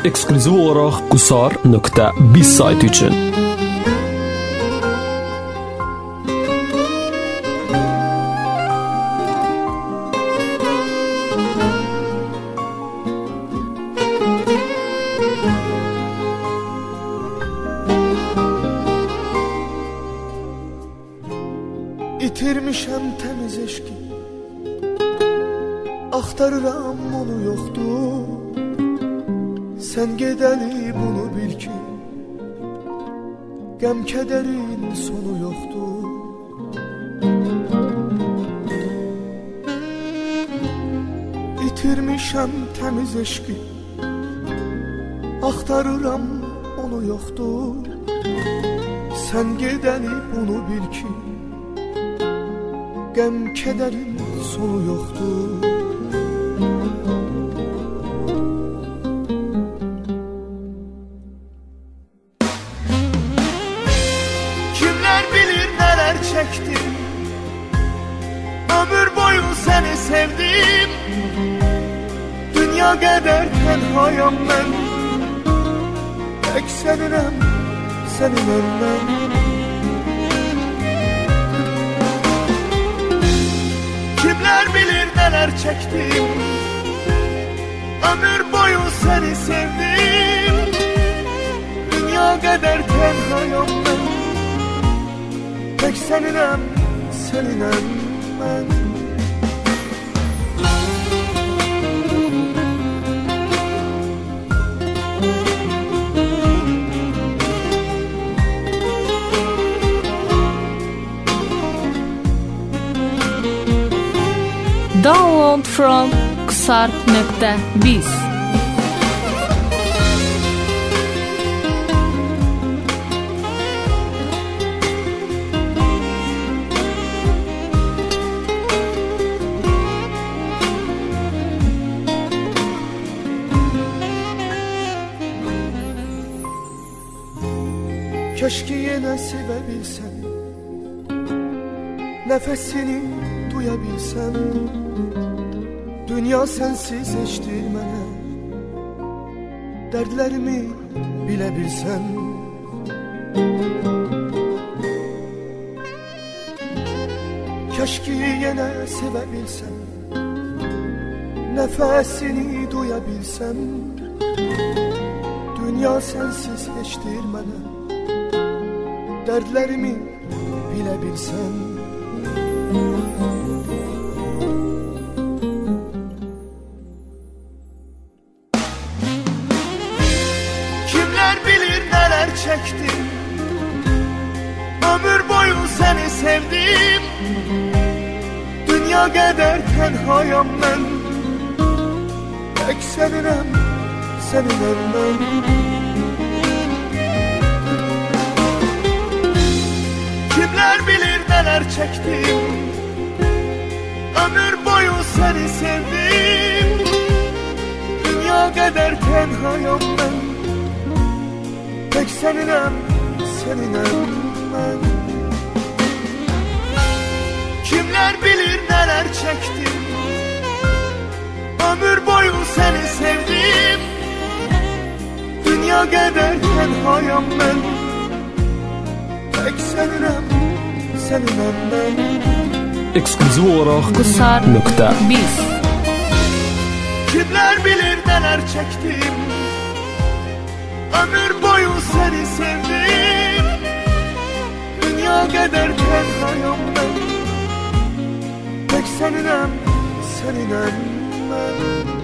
Ekskluziv olarak Gusar.biz sayti için. İtirmişəm təmiz eşqi, axtarıram onu yoxdur. Sən gedəli bunu bil ki, qəm kədərin sonu yoxdur. İtirmişəm təmiz eşqi, axtarıram onu yoxdur. Sən gedəli bunu bil ki, qəm kədərin sonu yoxdur. Kimlər bilir nələr çəkdim, ömür boyu səni sevdim. Dünya qədər tənhayam mən, tək səninəm, səninəm mən. Kimler bilir neler çektim, ömür boyu seni sevdim. Dünya kadar tenhayım ben, tek seninem, seninem ben. Download from Gusar.biz. Keşke yine sevebilsem, nefesini duyabilsem. Dünya sensiz eşdir mənə, dərdlərimi bilə bilsən. Keşke yenə sevə bilsəm, nəfəsini duya bilsəm. Dünya sensiz eşdir mənə, dərdlərimi bilə bilsən. Çektim, ömür boyu seni sevdim. Dünya kadar tenhayam ben, tek seninem, seninem ben. Kimler bilir neler çektim, ömür boyu seni sevdim. Dünya kadar tenhayam ben, tek seninem, seninem ben. Kimler bilir neler çektim, ömür boyu seni sevdim. Dünya kadar tenhayam ben, tek seninem, seninem ben. Ekskluziv olarak Gusar.biz. Kimler bilir neler çektim, ömür boyu seni sevdim. Dünya kadar tenhayım ben, tek seninem, seninem ben.